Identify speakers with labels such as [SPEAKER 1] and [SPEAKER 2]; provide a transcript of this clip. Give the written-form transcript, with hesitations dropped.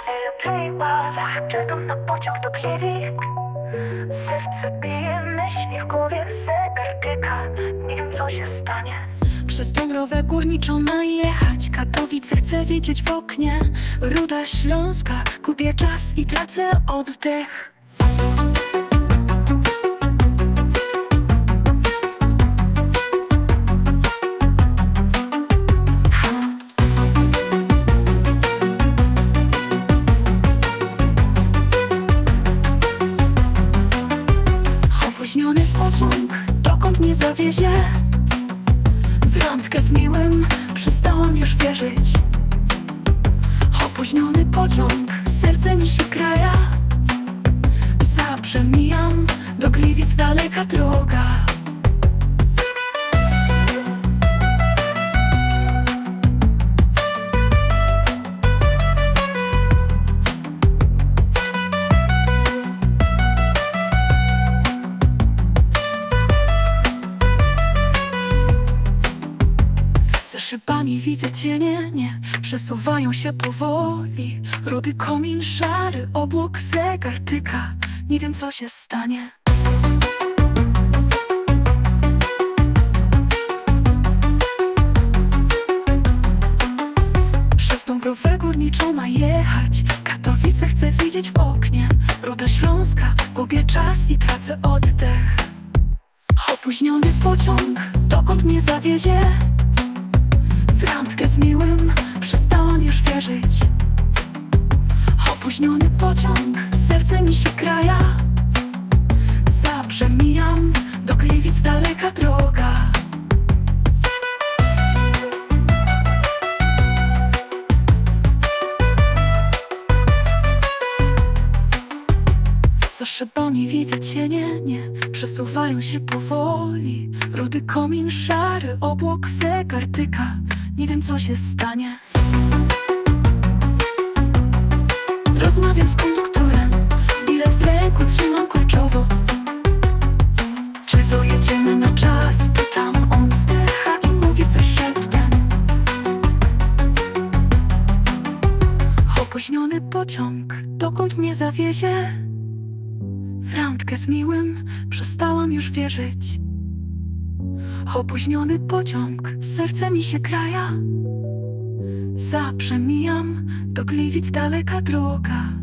[SPEAKER 1] airplane łazach, czekam na pociąg do Gliwic. Serce bije, myśli w głowie, zegar tyka. Nie wiem co się stanie.
[SPEAKER 2] Przez Dąbrowę Górniczą najechać, Katowice chcę widzieć w oknie. Ruda Śląska, gubię czas i tracę oddech. Opóźniony pociąg, dokąd mnie zawiezie? W randkę z miłym przestałam już wierzyć. Opóźniony pociąg, serce mi się kraja. Zaprzemijam, do Gliwic daleka droga. Za szybami widzę cienie, nie przesuwają się powoli. Rudy komin, szary obłok, zegar tyka. Nie wiem co się stanie. Przez Dąbrowę Górniczą ma jechać, Katowice chcę widzieć w oknie. Ruda Śląska, gubię czas i tracę oddech. Opóźniony pociąg, dokąd mnie zawiezie? W randkę z miłym przestałam już wierzyć. Opóźniony pociąg, serce mi się kraja. Zaprzemijam, do Gliwic daleka droga. Za szybami widzę cienie, nie przesuwają się powoli. Rudy komin, szary obłok, zegar tyka. Nie wiem co się stanie. Rozmawiam z konduktorem, bilet w ręku trzymam kurczowo. Czy dojedziemy na czas? Pytam, on wzdycha i mówi coś szeptem. Opóźniony pociąg, dokąd mnie zawiezie? W randkę z miłym przestałam już wierzyć. Opóźniony pociąg, serce mi się kraja. Zaprzemijam, do Gliwic daleka droga.